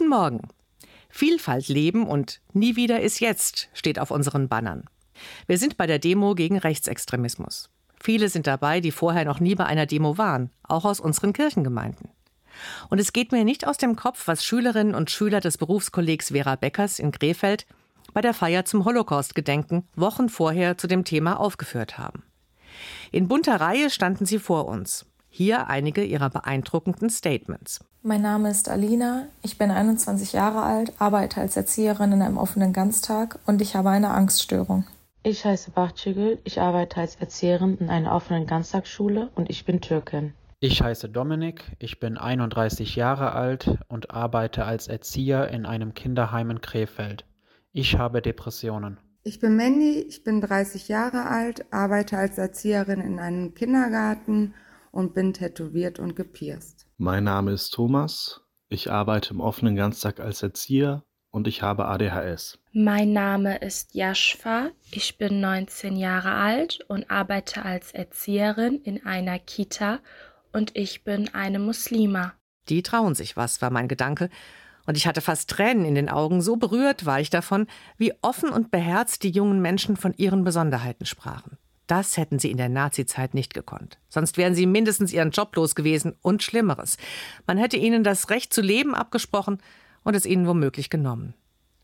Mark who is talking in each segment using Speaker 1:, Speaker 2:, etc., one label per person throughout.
Speaker 1: Guten Morgen. Vielfalt leben und nie wieder ist jetzt steht auf unseren Bannern. Wir sind bei der Demo gegen Rechtsextremismus. Viele sind dabei, die vorher noch nie bei einer Demo waren, auch aus unseren Kirchengemeinden. Und es geht mir nicht aus dem Kopf, was Schülerinnen und Schüler des Berufskollegs Vera Beckers in Krefeld bei der Feier zum Holocaust-Gedenken Wochen vorher zu dem Thema aufgeführt haben. In bunter Reihe standen sie vor uns. Hier einige ihrer beeindruckenden Statements.
Speaker 2: Mein Name ist Alina, ich bin 21 Jahre alt, arbeite als Erzieherin in einem offenen Ganztag und ich habe eine Angststörung.
Speaker 3: Ich heiße Bahçegül, ich arbeite als Erzieherin in einer offenen Ganztagsschule und ich bin Türkin.
Speaker 4: Ich heiße Dominik, ich bin 31 Jahre alt und arbeite als Erzieher in einem Kinderheim in Krefeld. Ich habe Depressionen.
Speaker 5: Ich bin Mandy, ich bin 30 Jahre alt, arbeite als Erzieherin in einem Kindergarten und bin tätowiert und gepierst.
Speaker 6: Mein Name ist Thomas, ich arbeite im offenen Ganztag als Erzieher und ich habe ADHS.
Speaker 7: Mein Name ist Yashfa, ich bin 19 Jahre alt und arbeite als Erzieherin in einer Kita und ich bin eine Muslima.
Speaker 1: Die trauen sich was, war mein Gedanke. Und ich hatte fast Tränen in den Augen, so berührt war ich davon, wie offen und beherzt die jungen Menschen von ihren Besonderheiten sprachen. Das hätten sie in der Nazizeit nicht gekonnt. Sonst wären sie mindestens ihren Job los gewesen und Schlimmeres. Man hätte ihnen das Recht zu leben abgesprochen und es ihnen womöglich genommen.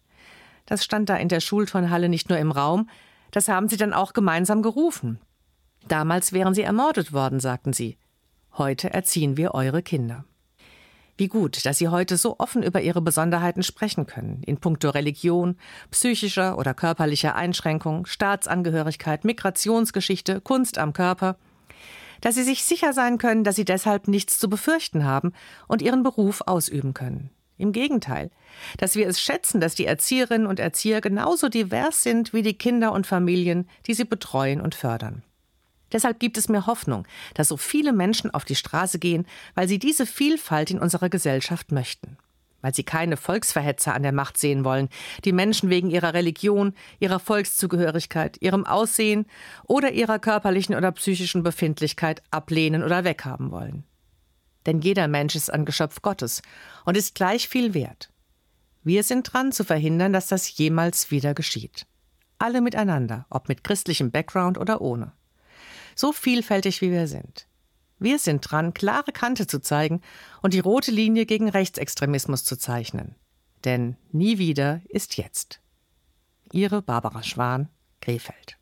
Speaker 1: Das stand da in der Schulturnhalle nicht nur im Raum, das haben sie dann auch gemeinsam gerufen. Damals wären sie ermordet worden, sagten sie. Heute erziehen wir eure Kinder. Wie gut, dass Sie heute so offen über Ihre Besonderheiten sprechen können, in puncto Religion, psychischer oder körperlicher Einschränkung, Staatsangehörigkeit, Migrationsgeschichte, Kunst am Körper. Dass Sie sich sicher sein können, dass Sie deshalb nichts zu befürchten haben und Ihren Beruf ausüben können. Im Gegenteil, dass wir es schätzen, dass die Erzieherinnen und Erzieher genauso divers sind wie die Kinder und Familien, die sie betreuen und fördern. Deshalb gibt es mir Hoffnung, dass so viele Menschen auf die Straße gehen, weil sie diese Vielfalt in unserer Gesellschaft möchten. Weil sie keine Volksverhetzer an der Macht sehen wollen, die Menschen wegen ihrer Religion, ihrer Volkszugehörigkeit, ihrem Aussehen oder ihrer körperlichen oder psychischen Befindlichkeit ablehnen oder weghaben wollen. Denn jeder Mensch ist ein Geschöpf Gottes und ist gleich viel wert. Wir sind dran, zu verhindern, dass das jemals wieder geschieht. Alle miteinander, ob mit christlichem Background oder ohne. So vielfältig wie wir sind. Wir sind dran, klare Kante zu zeigen und die rote Linie gegen Rechtsextremismus zu zeichnen. Denn nie wieder ist jetzt. Ihre Barbara Schwan, Krefeld.